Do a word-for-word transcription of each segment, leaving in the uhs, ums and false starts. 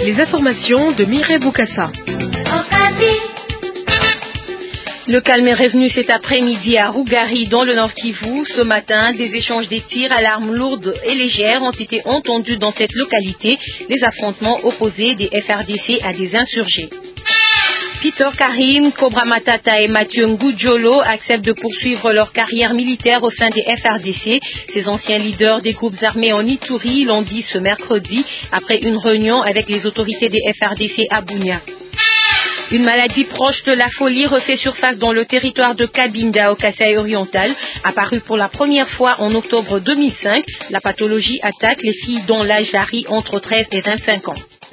Les informations de Mireille Boukassa. Le calme est revenu cet après-midi à Rougari, dans le Nord Kivu. Ce matin, des échanges des tirs à l'arme lourde et légère ont été entendus dans cette localité. Les affrontements opposés des F R D C à des insurgés. Peter Karim, Cobra Matata et Mathieu Ngudjolo acceptent de poursuivre leur carrière militaire au sein des F R D C. Ces anciens leaders des groupes armés en Ituri l'ont dit ce mercredi après une réunion avec les autorités des F R D C à Bunia. Une maladie proche de la folie refait surface dans le territoire de Kabinda au Kasaï oriental. Apparue pour la première fois en octobre deux mille cinq, la pathologie attaque les filles dont l'âge varie entre treize et vingt-cinq ans.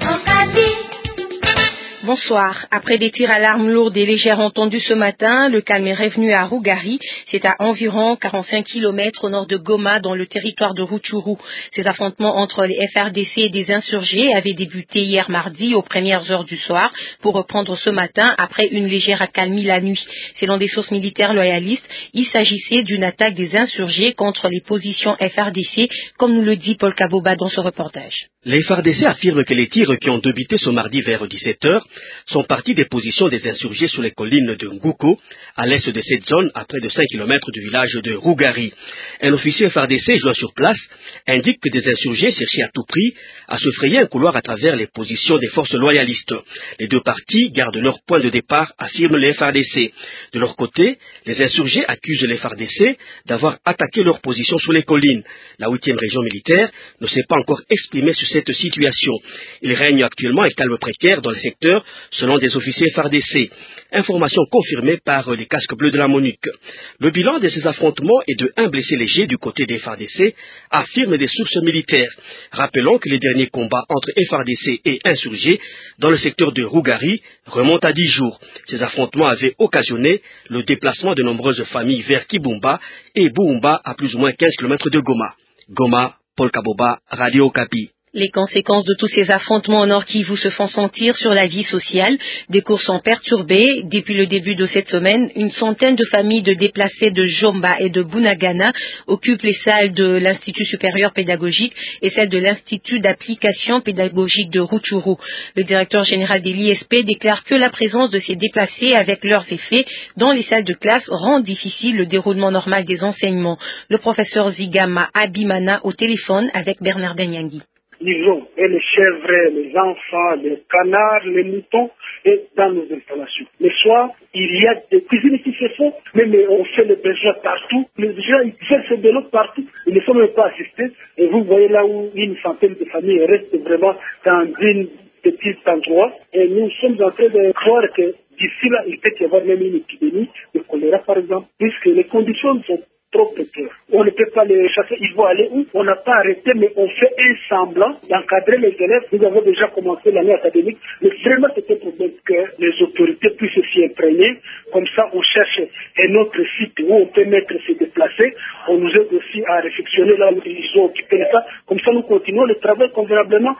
Bonsoir. Après des tirs à l'arme lourde et légère entendus ce matin, le calme est revenu à Rougari. C'est à environ quarante-cinq kilomètres au nord de Goma, dans le territoire de Rutshuru. Ces affrontements entre les F R D C et des insurgés avaient débuté hier mardi aux premières heures du soir pour reprendre ce matin après une légère accalmie la nuit. Selon des sources militaires loyalistes, il s'agissait d'une attaque des insurgés contre les positions F R D C, comme nous le dit Paul Kaboba dans ce reportage. Les F R D C affirment que les tirs qui ont débuté ce mardi vers dix-sept heures sont partis des positions des insurgés sur les collines de Nguko, à l'est de cette zone, à près de cinq kilomètres du village de Rougari. Un officier F R D C jouant sur place indique que des insurgés cherchaient à tout prix à se frayer un couloir à travers les positions des forces loyalistes. Les deux parties gardent leur point de départ, affirment les F R D C. De leur côté, les insurgés accusent les F R D C d'avoir attaqué leur position sur les collines. La huitième région militaire ne s'est pas encore exprimée sur cette situation. Il règne actuellement un calme précaire dans le secteur, selon des officiers F R D C. Information confirmée par les casques bleus de la MONUC. Le bilan de ces affrontements est de un blessé léger du côté des F R D C, affirment des sources militaires. Rappelons que les derniers combats entre F R D C et insurgés dans le secteur de Rougari remontent à dix jours. Ces affrontements avaient occasionné le déplacement de nombreuses familles vers Kibumba et Boumba, à plus ou moins quinze kilomètres de Goma. Goma, Paul Kaboba, Radio Okapi. Les conséquences de tous ces affrontements au Nord Kivu se font sentir sur la vie sociale. Des cours sont perturbés. Depuis le début de cette semaine, une centaine de familles de déplacés de Jomba et de Bunagana occupent les salles de l'Institut supérieur pédagogique et celles de l'Institut d'application pédagogique de Rutshuru. Le directeur général de l'I S P déclare que la présence de ces déplacés avec leurs effets dans les salles de classe rend difficile le déroulement normal des enseignements. Le professeur Zigama Abimana au téléphone avec Bernard Danyangui. Disons, et les chèvres, les enfants, les canards, les moutons, et dans nos installations. Le soir, il y a des cuisines qui se font, mais, mais on fait le besoin partout. Les gens, ils cherchent de l'eau partout. Ils ne sont même pas assistés. Et vous voyez là où une centaine de familles restent vraiment dans une petite endroit. Et nous sommes en train de croire que d'ici là, il peut y avoir même une épidémie de choléra, par exemple, puisque les conditions sont trop précaires. On ne peut pas les chasser, ils vont aller où? On n'a pas arrêté, mais on fait un semblant d'encadrer les élèves. Nous avons déjà commencé l'année académique, mais vraiment c'était pour que les autorités puissent s'y imprégner. Comme ça, on cherche un autre site où on peut mettre se déplacer. On nous aide aussi à réflexionner là où ils ont occupé ça. Comme ça, nous continuons le travail convenablement.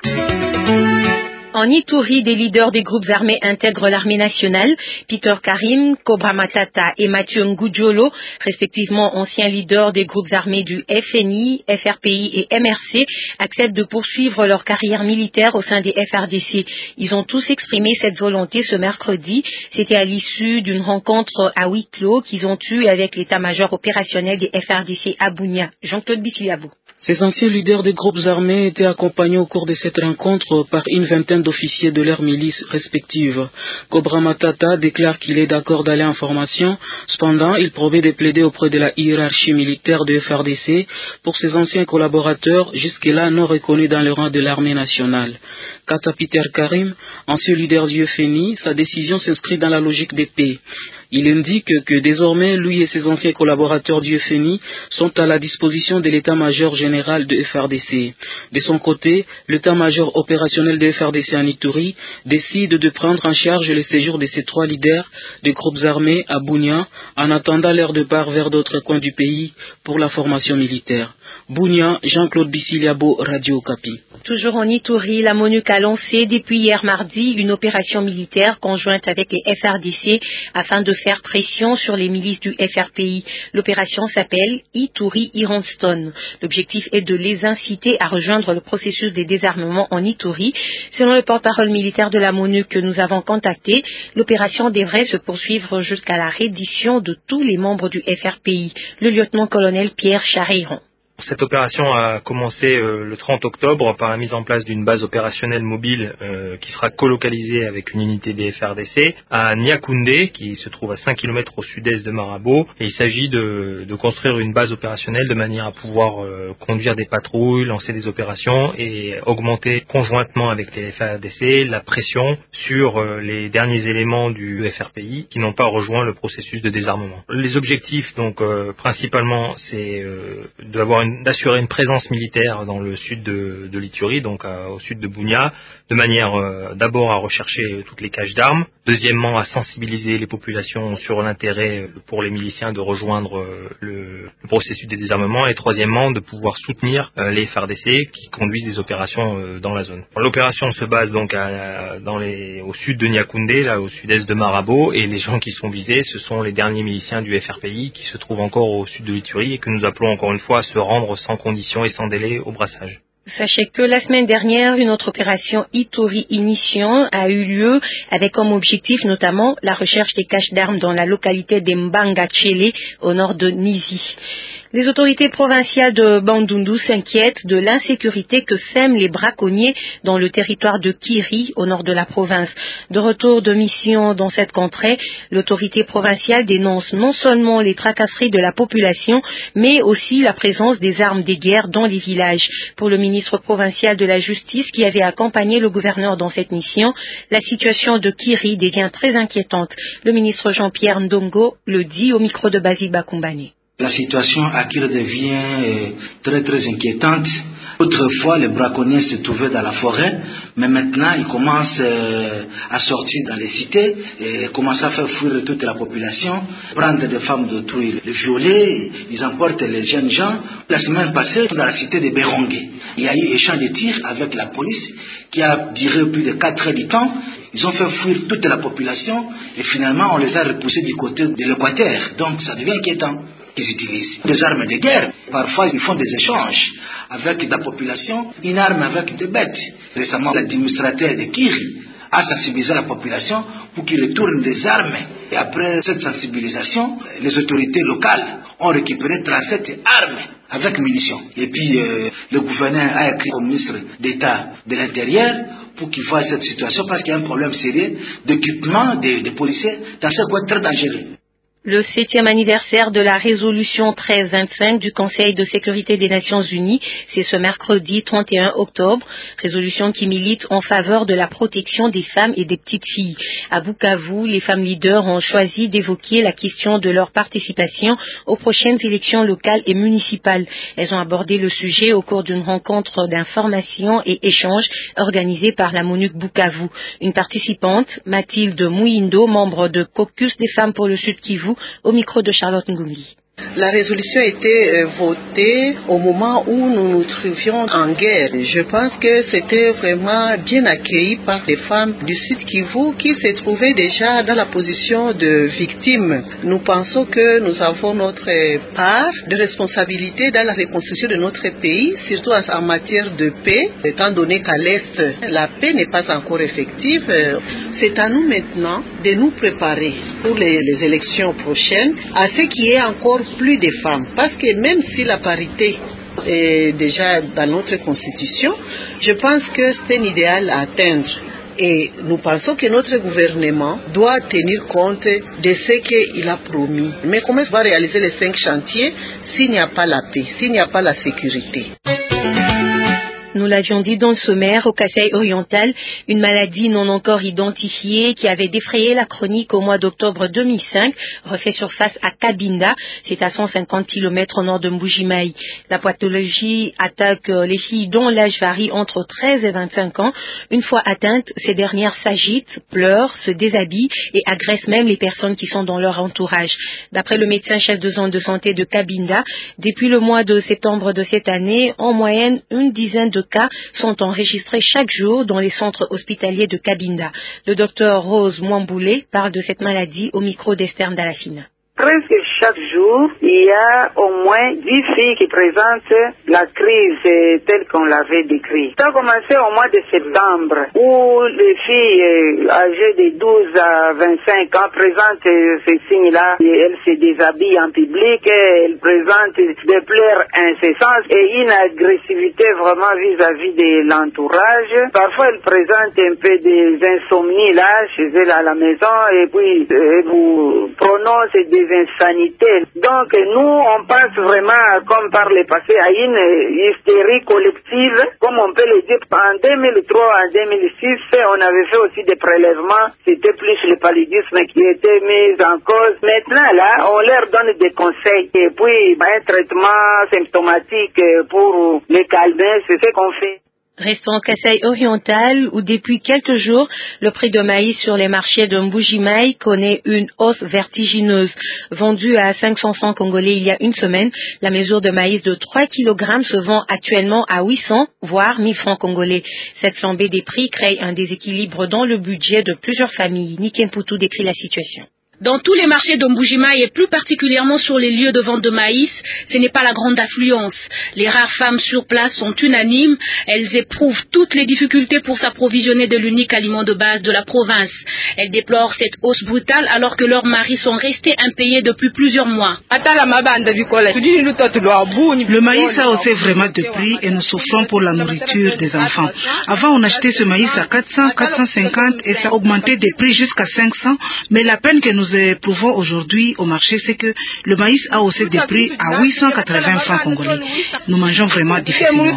En Ituri, des leaders des groupes armés intègrent l'armée nationale. Peter Karim, Cobra Matata et Mathieu Ngudjolo, respectivement anciens leaders des groupes armés du F N I, F R P I et M R C, acceptent de poursuivre leur carrière militaire au sein des F R D C. Ils ont tous exprimé cette volonté ce mercredi. C'était à l'issue d'une rencontre à huis clos qu'ils ont eue avec l'état-major opérationnel des F R D C à Bunia. Jean-Claude Bikiliabou. Ces anciens leaders des groupes armés étaient accompagnés au cours de cette rencontre par une vingtaine d'officiers de leurs milices respectives. Cobra Matata déclare qu'il est d'accord d'aller en formation, cependant il promet de plaider auprès de la hiérarchie militaire de F R D C pour ses anciens collaborateurs jusque-là non reconnus dans le rang de l'armée nationale. Quant à Peter Karim, ancien leader du F N I, sa décision s'inscrit dans la logique des paix. Il indique que désormais, lui et ses anciens collaborateurs du F N I sont à la disposition de l'état-major général de F R D C. De son côté, l'état-major opérationnel de F R D C en Ituri décide de prendre en charge le séjour de ces trois leaders des groupes armés à Bunia en attendant leur départ vers d'autres coins du pays pour la formation militaire. Bunia, Jean-Claude Bissiliabo, Radio Okapi. Toujours en Ituri, la MONUC a lancé depuis hier mardi une opération militaire conjointe avec les F R D C afin de faire pression sur les milices du F R P I. L'opération s'appelle Ituri Ironston. L'objectif est de les inciter à rejoindre le processus des désarmements en Ituri. Selon le porte-parole militaire de la MONUC que nous avons contacté, l'opération devrait se poursuivre jusqu'à la reddition de tous les membres du F R P I. Le lieutenant-colonel Pierre Chareiron. Cette opération a commencé euh, le trente octobre par la mise en place d'une base opérationnelle mobile euh, qui sera colocalisée avec une unité des F R D C à Niakoundé, qui se trouve à cinq kilomètres au sud-est de Marabo. Et il s'agit de, de construire une base opérationnelle de manière à pouvoir euh, conduire des patrouilles, lancer des opérations et augmenter conjointement avec les F R D C la pression sur euh, les derniers éléments du F R P I qui n'ont pas rejoint le processus de désarmement. Les objectifs, donc euh, principalement, c'est euh, d'avoir une d'assurer une présence militaire dans le sud de, de l'Ituri, donc à, au sud de Bunia, de manière euh, d'abord à rechercher toutes les caches d'armes, deuxièmement à sensibiliser les populations sur l'intérêt pour les miliciens de rejoindre euh, le, le processus de désarmement, et troisièmement de pouvoir soutenir euh, les F R D C qui conduisent des opérations euh, dans la zone. L'opération se base donc à, à, dans les, au sud de Niakoundé, là au sud-est de Marabo, et les gens qui sont visés, ce sont les derniers miliciens du F R P I qui se trouvent encore au sud de l'Ituri et que nous appelons encore une fois à se rendre sans condition et sans délai au brassage. Sachez que la semaine dernière, une autre opération Ituri Initiant a eu lieu avec comme objectif notamment la recherche des caches d'armes dans la localité de Mbanga-Tchele au nord de Nizi. Les autorités provinciales de Bandundu s'inquiètent de l'insécurité que sèment les braconniers dans le territoire de Kiri, au nord de la province. De retour de mission dans cette contrée, l'autorité provinciale dénonce non seulement les tracasseries de la population, mais aussi la présence des armes de guerre dans les villages. Pour le ministre provincial de la Justice qui avait accompagné le gouverneur dans cette mission, la situation de Kiri devient très inquiétante. Le ministre Jean-Pierre Ndongo le dit au micro de Basile Bakumbane. La situation à Kiri devient très très inquiétante. Autrefois, les braconniers se trouvaient dans la forêt, mais maintenant, ils commencent euh, à sortir dans les cités et commencent à faire fuir toute la population, prendre des femmes d'autrui, les violer, ils emportent les jeunes gens. La semaine passée, dans la cité de Berongue, il y a eu échange de tirs avec la police qui a duré plus de quatre heures du temps. Ils ont fait fuir toute la population et finalement, on les a repoussés du côté de l'Équateur. Donc, ça devient inquiétant. Ils utilisent des armes de guerre. Parfois, ils font des échanges avec la population, une arme avec des bêtes. Récemment, l'administrateur de Kiri a sensibilisé la population pour qu'ils retournent des armes. Et après cette sensibilisation, les autorités locales ont récupéré trente-sept armes avec munitions. Et puis, euh, le gouverneur a écrit au ministre d'État de l'Intérieur pour qu'il voie cette situation parce qu'il y a un problème sérieux d'équipement des, des policiers dans ce coin très dangereux. Le septième anniversaire de la résolution treize vingt-cinq du Conseil de sécurité des Nations Unies, c'est ce mercredi trente et un octobre, résolution qui milite en faveur de la protection des femmes et des petites filles. À Bukavu, les femmes leaders ont choisi d'évoquer la question de leur participation aux prochaines élections locales et municipales. Elles ont abordé le sujet au cours d'une rencontre d'information et échange organisée par la MONUC Bukavu. Une participante, Mathilde Mouindo, membre de Caucus des femmes pour le Sud Kivu, au micro de Charlotte Ngungi. La résolution a été euh, votée au moment où nous nous trouvions en guerre. Je pense que c'était vraiment bien accueilli par les femmes du Sud Kivu qui se trouvaient déjà dans la position de victimes. Nous pensons que nous avons notre part de responsabilité dans la reconstruction de notre pays, surtout en matière de paix, étant donné qu'à l'Est, la paix n'est pas encore effective. C'est à nous maintenant de nous préparer pour les, les élections prochaines, à ce qui est encore plus de femmes, parce que même si la parité est déjà dans notre constitution, je pense que c'est un idéal à atteindre. Et nous pensons que notre gouvernement doit tenir compte de ce qu'il a promis. Mais comment on va réaliser les cinq chantiers s'il n'y a pas la paix, s'il n'y a pas la sécurité? Nous l'avions dit dans le sommaire, au Kasaï oriental, une maladie non encore identifiée qui avait défrayé la chronique au mois d'octobre deux mille cinq refait surface à Kabinda, c'est à cent cinquante kilomètres au nord de Mbujimaï. La pathologie attaque les filles dont l'âge varie entre treize et vingt-cinq ans. Une fois atteintes, ces dernières s'agitent, pleurent, se déshabillent et agressent même les personnes qui sont dans leur entourage. D'après le médecin chef de zone de santé de Kabinda, depuis le mois de septembre de cette année, en moyenne, une dizaine de cas sont enregistrés chaque jour dans les centres hospitaliers de Cabinda. Le docteur Rose Mwamboulé parle de cette maladie au micro d'Esther Ndalafina. Presque chaque jour, il y a au moins dix filles qui présentent la crise telle qu'on l'avait décrite. Ça a commencé au mois de septembre, où les filles âgées de douze à vingt-cinq ans présentent ces signes-là. Elles se déshabillent en public, elles présentent des pleurs incessantes et une agressivité vraiment vis-à-vis de l'entourage. Parfois, elles présentent un peu des insomnies là, chez elles à la maison, et puis elles vous prononcent des insanités. Donc nous, on passe vraiment, comme par le passé, à une hystérie collective, comme on peut le dire. En deux mille trois, en deux mille six, on avait fait aussi des prélèvements. C'était plus le paludisme qui était mis en cause. Maintenant, là, on leur donne des conseils. Et puis, un traitement symptomatique pour les calmer, c'est ce qu'on fait. Restons au Kasaï oriental où depuis quelques jours, le prix de maïs sur les marchés de Mbujimaï connaît une hausse vertigineuse. Vendu à cinq cents francs congolais il y a une semaine, la mesure de maïs de trois kilogrammes se vend actuellement à huit cents, voire mille francs congolais. Cette flambée des prix crée un déséquilibre dans le budget de plusieurs familles. Nikem Poutou décrit la situation. Dans tous les marchés de Mbujimaï et plus particulièrement sur les lieux de vente de maïs, ce n'est pas la grande affluence. Les rares femmes sur place sont unanimes. Elles éprouvent toutes les difficultés pour s'approvisionner de l'unique aliment de base de la province. Elles déplorent cette hausse brutale alors que leurs maris sont restés impayés depuis plusieurs mois. Le maïs a haussé vraiment de prix et nous souffrons pour la nourriture des enfants. Avant, on achetait ce maïs à quatre cents, quatre cent cinquante et ça a augmenté des prix jusqu'à cinq cents, mais la peine que nous éprouvons aujourd'hui au marché, c'est que le maïs a haussé des prix à huit cent quatre-vingts francs congolais. Nous mangeons vraiment difficilement.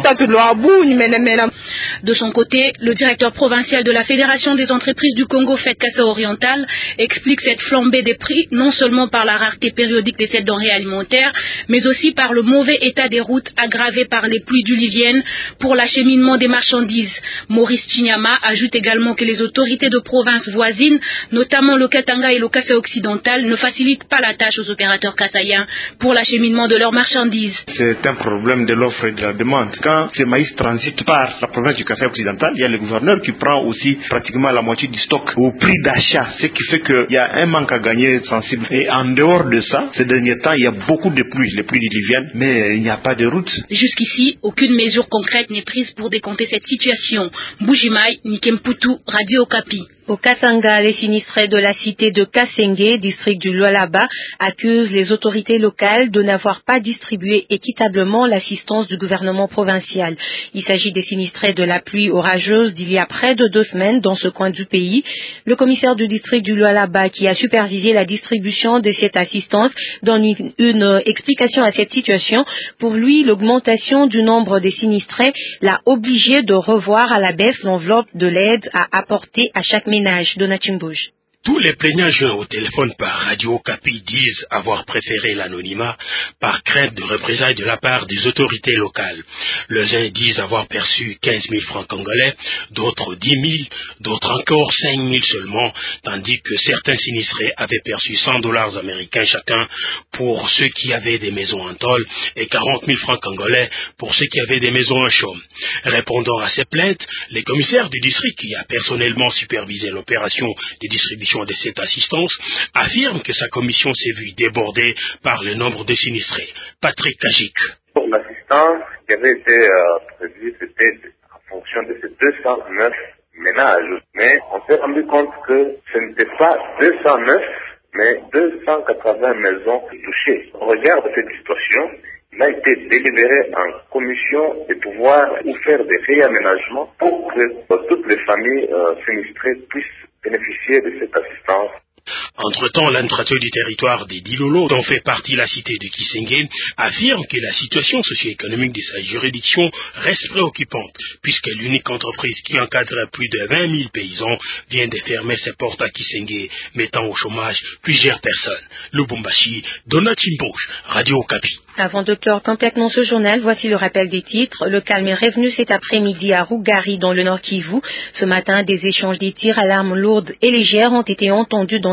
De son côté, le directeur provincial de la Fédération des entreprises du Congo, F E D Kassa Oriental, explique cette flambée des prix non seulement par la rareté périodique de cette denrée alimentaire, mais aussi par le mauvais état des routes aggravé par les pluies diluviennes pour l'acheminement des marchandises. Maurice Chinyama ajoute également que les autorités de provinces voisines, notamment le Katanga et le Kassai occidental, ne facilitent pas la tâche aux opérateurs kassaïens pour l'acheminement de leurs marchandises. C'est un problème de l'offre et de la demande. Quand ces maïs transitent par la province du Kassai occidental, il y a le gouverneur qui prend aussi pratiquement la moitié du stock au prix d'achat, ce qui fait qu'il y a un manque à gagner sensible. Et en dehors de ça, ces derniers temps, il y a beaucoup de pluies, les pluies diluviennes, mais il n'y a pas de route. Jusqu'ici, aucune mesure concrète n'est prise pour décompter cette situation. Mbujimaï, Nikem Poutou, Radio Okapi. Au Katanga, les sinistrés de la cité de Kasenge, district du Lualaba, accusent les autorités locales de n'avoir pas distribué équitablement l'assistance du gouvernement provincial. Il s'agit des sinistrés de la pluie orageuse d'il y a près de deux semaines dans ce coin du pays. Le commissaire du district du Lualaba, qui a supervisé la distribution de cette assistance, donne une, une explication à cette situation. Pour lui, l'augmentation du nombre des sinistrés l'a obligé de revoir à la baisse l'enveloppe de l'aide à apporter à chaque ménage. Donatimbouge. Tous les plaignants joints au téléphone par Radio Okapi disent avoir préféré l'anonymat par crainte de représailles de la part des autorités locales. Les uns disent avoir perçu quinze mille francs congolais, d'autres dix mille, d'autres encore cinq mille seulement, tandis que certains sinistrés avaient perçu cent dollars américains chacun pour ceux qui avaient des maisons en tôle et quarante mille francs congolais pour ceux qui avaient des maisons en chaume. Répondant à ces plaintes, les commissaires du district qui a personnellement supervisé l'opération de distribution de cette assistance affirme que sa commission s'est vue débordée par le nombre de sinistrés. Patrick Kajik. Pour l'assistance qui avait été euh, prévue, c'était en fonction de ces deux cent neuf ménages. Mais on s'est rendu compte que ce n'était pas deux cent neuf, mais deux cent quatre-vingts maisons touchées. Au regard de cette situation, il a été délibéré en commission de pouvoir ou faire des réaménagements pour que euh, toutes les familles euh, sinistrées puissent bénéficier de cette assistance. Entre-temps, l'administrateur du territoire des Dilolo, dont fait partie la cité de Kisenge, affirme que la situation socio-économique de sa juridiction reste préoccupante, puisque l'unique entreprise qui encadre plus de vingt mille paysans vient de fermer ses portes à Kisenge, mettant au chômage plusieurs personnes. Lubumbashi, Donatimbouche, Radio Okapi. Avant de clore complètement ce journal, voici le rappel des titres. Le calme est revenu cet après-midi à Rougari, dans le Nord Kivu. Ce matin, des échanges de tirs à l'arme lourde et légère ont été entendus dans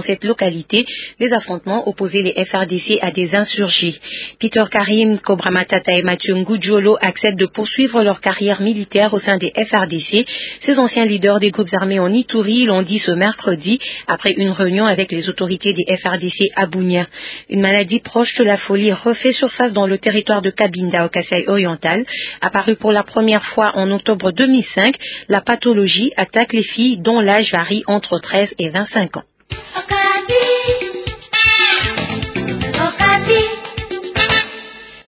cette localité, les affrontements opposaient les F R D C à des insurgés. Peter Karim, Cobra Matata et Mathieu Ngudjolo acceptent de poursuivre leur carrière militaire au sein des F R D C. Ces anciens leaders des groupes armés en Ituri l'ont dit ce mercredi après une réunion avec les autorités des F R D C à Bunia. Une maladie proche de la folie refait surface dans le territoire de Cabinda au Kasaï oriental. Apparue pour la première fois en octobre deux mille cinq, la pathologie attaque les filles dont l'âge varie entre treize et vingt-cinq ans.